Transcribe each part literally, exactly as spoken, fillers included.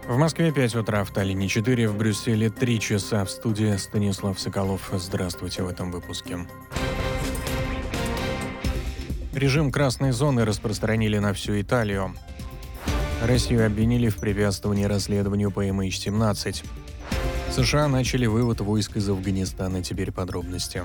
В Москве пять утра, в Таллине четыре, в Брюсселе три часа. В студии Станислав Соколов. Здравствуйте в этом выпуске. Режим красной зоны распространили на всю Италию. Россию обвинили в препятствовании расследованию по эм эйч семнадцать. США начали вывод войск из Афганистана. Теперь подробности.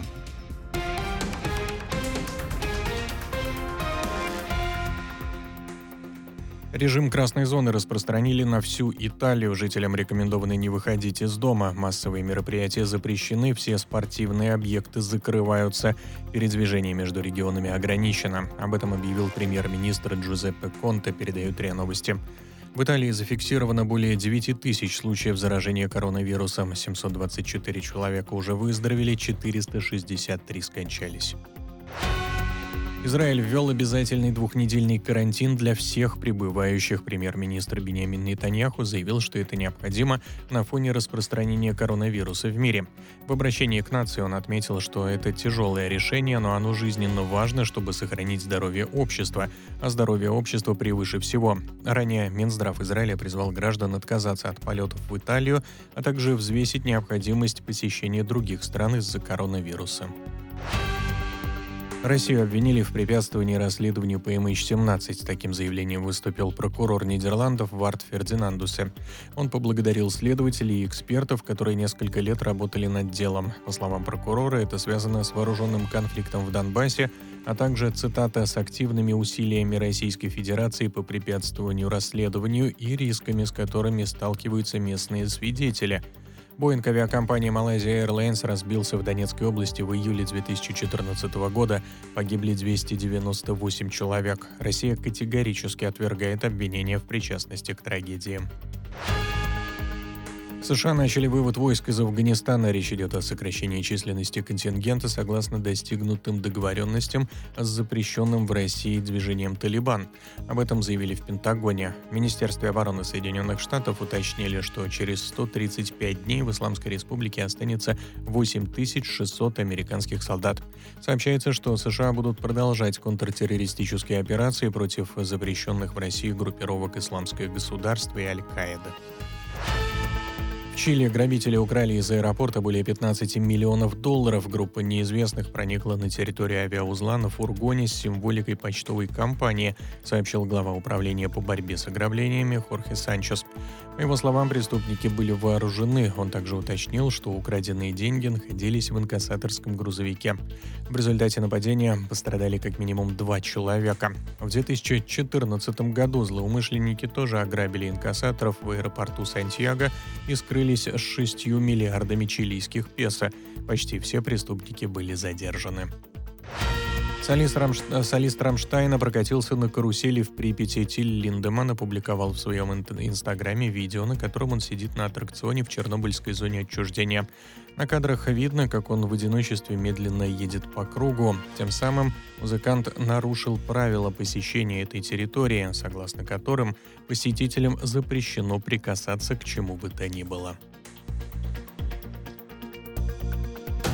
Режим красной зоны распространили на всю Италию. Жителям рекомендовано не выходить из дома. Массовые мероприятия запрещены, все спортивные объекты закрываются. Передвижение между регионами ограничено. Об этом объявил премьер-министр Джузеппе Конте, передают РИА Новости. В Италии зафиксировано более девять тысяч случаев заражения коронавирусом. семьсот двадцать четыре человека уже выздоровели, четыреста шестьдесят три скончались. Израиль ввел обязательный двухнедельный карантин для всех прибывающих. Премьер-министр Биньямин Нетаньяху заявил, что это необходимо на фоне распространения коронавируса в мире. В обращении к нации он отметил, что это тяжелое решение, но оно жизненно важно, чтобы сохранить здоровье общества, а здоровье общества превыше всего. Ранее Минздрав Израиля призвал граждан отказаться от полетов в Италию, а также взвесить необходимость посещения других стран из-за коронавируса. Россию обвинили в препятствовании расследованию по эм эйч семнадцать. С таким заявлением выступил прокурор Нидерландов Вард Фердинандусе. Он поблагодарил следователей и экспертов, которые несколько лет работали над делом. По словам прокурора, это связано с вооруженным конфликтом в Донбассе, а также, цитата, «с активными усилиями Российской Федерации по препятствованию расследованию и рисками, с которыми сталкиваются местные свидетели». Боинг авиакомпании Malaysia Airlines разбился в Донецкой области в июле две тысячи четырнадцатого года. Погибли двести девяносто восемь человек. Россия категорически отвергает обвинения в причастности к трагедии. США начали вывод войск из Афганистана. Речь идет о сокращении численности контингента согласно достигнутым договоренностям с запрещенным в России движением «Талибан». Об этом заявили в Пентагоне. В Министерстве обороны Соединенных Штатов уточнили, что через сто тридцать пять дней в Исламской Республике останется восемь тысяч шестьсот американских солдат. Сообщается, что США будут продолжать контртеррористические операции против запрещенных в России группировок «Исламское государство» и «Аль-Каида». В Чили грабители украли из аэропорта более пятнадцати миллионов долларов. Группа неизвестных проникла на территорию авиаузла на фургоне с символикой почтовой компании, сообщил глава управления по борьбе с ограблениями Хорхе Санчес. По его словам, преступники были вооружены. Он также уточнил, что украденные деньги находились в инкассаторском грузовике. В результате нападения пострадали как минимум два человека. В две тысячи четырнадцатом году злоумышленники тоже ограбили инкассаторов в аэропорту Сантьяго и скрылись с шестью миллиардами чилийских песо. Почти все преступники были задержаны. Солист, Рамш... Солист Рамштайна прокатился на карусели в Припяти. Тиль Линдеманн опубликовал в своем инстаграме видео, на котором он сидит на аттракционе в Чернобыльской зоне отчуждения. На кадрах видно, как он в одиночестве медленно едет по кругу. Тем самым музыкант нарушил правила посещения этой территории, согласно которым посетителям запрещено прикасаться к чему бы то ни было.